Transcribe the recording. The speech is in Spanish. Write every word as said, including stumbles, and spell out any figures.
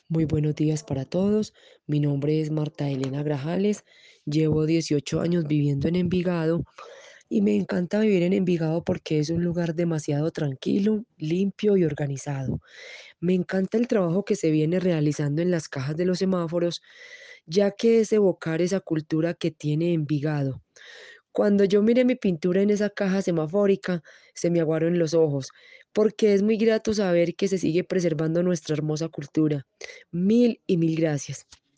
Muy buenos días para todos. Mi nombre es Marta Elena Grajales. Llevo dieciocho años viviendo en Envigado y me encanta vivir en Envigado porque es un lugar demasiado tranquilo, limpio y organizado. Me encanta el trabajo que se viene realizando en las cajas de los semáforos, ya que es evocar esa cultura que tiene Envigado. Cuando yo miré mi pintura en esa caja semafórica, se me aguaron los ojos, porque es muy grato saber que se sigue preservando nuestra hermosa cultura. Mil y mil gracias.